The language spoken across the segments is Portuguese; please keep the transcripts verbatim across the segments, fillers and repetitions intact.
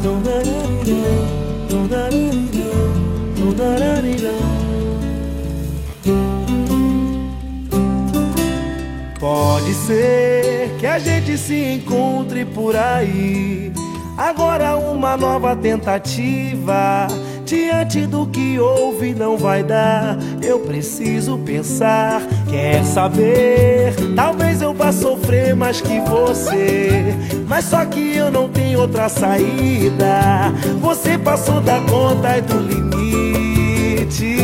Pode ser que a gente se encontre por aí. Agora uma nova tentativa. Diante do que houve não vai dar. Eu preciso pensar. Quer saber? Talvez eu vá sofrer mais que você, mas só que eu não tenho outra saída. Você passou da conta e do limite.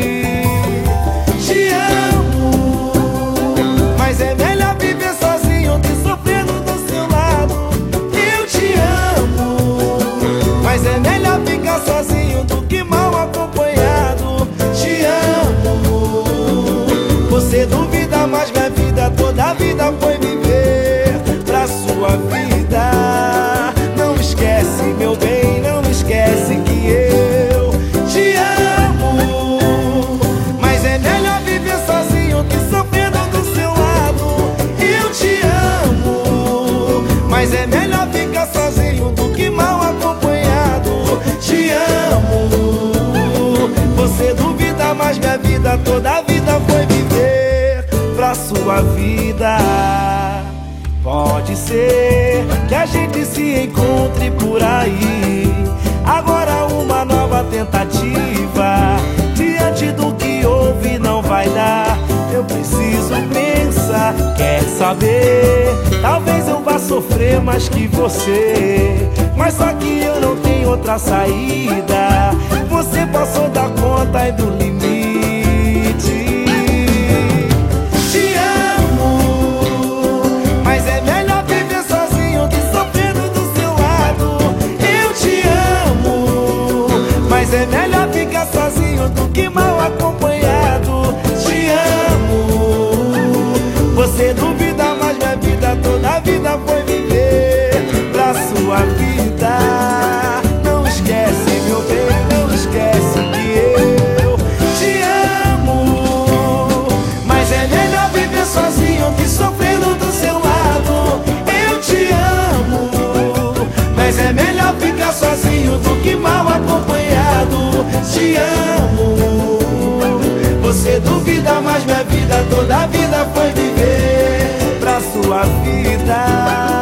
Te amo, mas é melhor viver sozinho que sofrendo do seu lado. Eu te amo, mas é melhor ficar sozinho do que mal acompanhado. Te amo, você duvida, mas minha vida, toda a vida foi viver pra sua vida. Não esquece, meu bem, não esquece que eu te amo, mas é melhor viver sozinho que sofrendo do seu lado. Eu te amo, mas é melhor ficar sozinho do que mal acompanhado. Te amo, você duvida, mas minha vida, toda a vida foi viver pra sua vida. Pode ser que a gente se encontre por aí. Agora uma nova tentativa. Diante do que houve não vai dar. Eu preciso pensar. Quer saber? Talvez eu vá sofrer mais que você, mas só que eu não tenho outra saída. Você passou da conta e do limite. Te amo, mas é melhor viver sozinho que sofrendo do seu lado. Eu te amo, mas é melhor ficar sozinho do que mal acompanhado. Te amo, você duvida, mas minha vida, toda a vida foi viver pra sua vida. Não esquece, meu bem, não esquece que eu te amo, mas é melhor viver sozinho que sofrendo do seu lado. Eu te amo, mas é melhor ficar sozinho do que mal acompanhado. Te amo, você duvida, mas minha vida, toda a vida foi viver pra sua vida.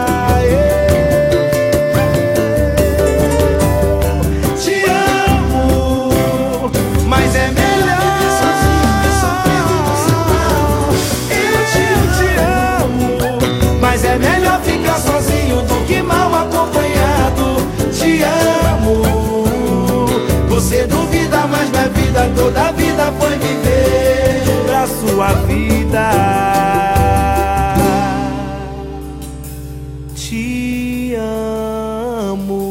Te amo, mas é melhor viver sozinho que sofrendo do seu lado. Eu te, te amo, mas é melhor ficar sozinho do que mal acompanhado. Te amo, você duvida, mas minha vida, toda a vida foi viver pra sua vida. Te amo.